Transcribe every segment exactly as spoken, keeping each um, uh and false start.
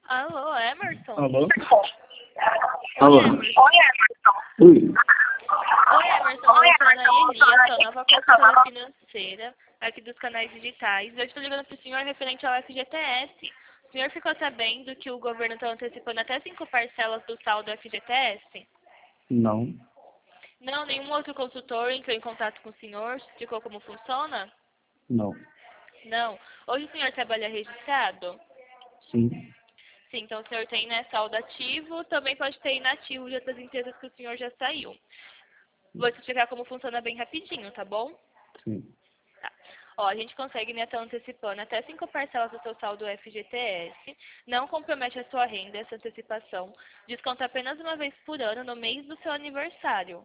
Alô, Emerson? Alô? Oi, Alô? Emerson. Oi. Oi, Emerson. Eu sou a Ana Elia, sou a nova consultora financeira aqui dos canais digitais. Eu estou ligando para o senhor referente ao F G T S. O senhor ficou sabendo que o governo está antecipando até cinco parcelas do saldo F G T S? Não. Não, nenhum outro consultor entrou em contato com o senhor, explicou como funciona? Não. Não. Hoje o senhor trabalha registrado? Sim. Sim, então o senhor tem, né, saldo ativo, também pode ter inativo de outras empresas que o senhor já saiu. Vou te explicar como funciona bem rapidinho, tá bom? Sim. Tá. Ó, a gente consegue, né, estar antecipando até cinco parcelas do seu saldo F G T S, não compromete a sua renda essa antecipação, desconta apenas uma vez por ano no mês do seu aniversário.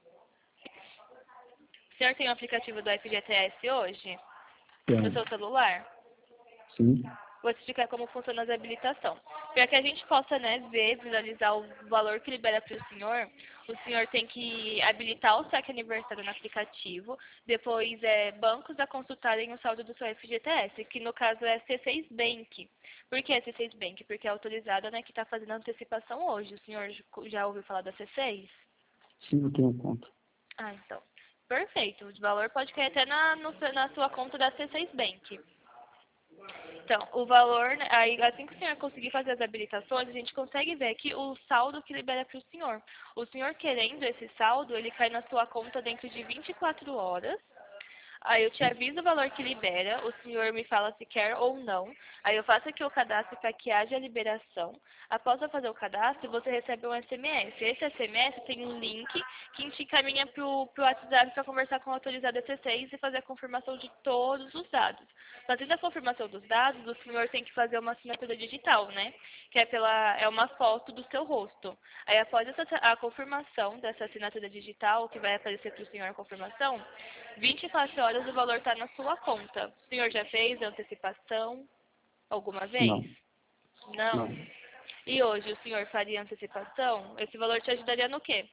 O senhor tem o aplicativo do F G T S hoje? No Tem. seu celular? Sim. Vou te explicar como funciona a habilitação. Para que a gente possa, né, ver, visualizar o valor que libera para o senhor, o senhor tem que habilitar o saque aniversário no aplicativo, depois é, bancos a consultarem o saldo do seu F G T S, que no caso é C seis Bank. Por que C seis Bank? Porque é autorizada, né, que está fazendo a antecipação hoje. O senhor já ouviu falar da C seis? Sim, eu tenho conta. Ah, então. Perfeito. O valor pode cair até na, no, na sua conta da C seis Bank. Então, o valor, né, aí assim que o senhor conseguir fazer as habilitações, a gente consegue ver aqui o saldo que libera para o senhor. O senhor querendo esse saldo, ele cai na sua conta dentro de vinte e quatro horas. Aí eu te aviso o valor que libera, o senhor me fala se quer ou não. Aí eu faço aqui o cadastro para que haja a liberação. Após eu fazer o cadastro, você recebe um S M S. Esse S M S tem um link que te encaminha para o WhatsApp para conversar com o autorizado C seis e fazer a confirmação de todos os dados. Fazendo a confirmação dos dados, o senhor tem que fazer uma assinatura digital, né? Que é, pela, é uma foto do seu rosto. Aí após essa, a confirmação dessa assinatura digital, que vai aparecer para o senhor a confirmação, vinte e quatro horas o valor está na sua conta. O senhor já fez a antecipação alguma vez? Não. Não. Não. E hoje o senhor faria antecipação? Esse valor te ajudaria no quê?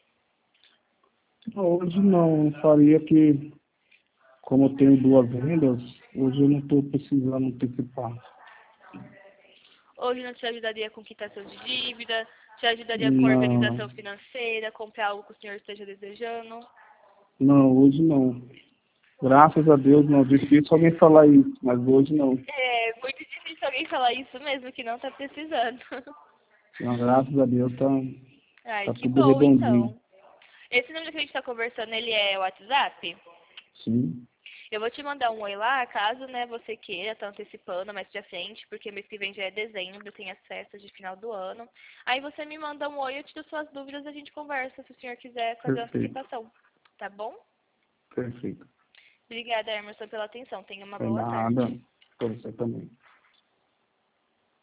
Hoje não. Eu faria que, como eu tenho duas vendas, hoje eu não estou precisando antecipar. Hoje não te ajudaria com quitação de dívida? Te ajudaria com Não. organização financeira? Comprar algo que o senhor esteja desejando? Não, hoje não. Graças a Deus, não. Difícil alguém falar isso, mas hoje não. É muito difícil alguém falar isso mesmo, que não está precisando. Não, graças a Deus tá, Ai, tá que tudo bom redondinho. então. Esse número que a gente está conversando, ele é o WhatsApp? Sim. Eu vou te mandar um oi lá, caso, né, você queira, tá antecipando mais pra frente, porque mês que vem já é dezembro, tem as festas de final do ano. Aí você me manda um oi, eu tiro suas dúvidas, a gente conversa, se o senhor quiser fazer a Perfeito. antecipação. Tá bom? Perfeito. Obrigada, Emerson, pela atenção. Tenha uma Foi boa tarde. nada. Pra você também.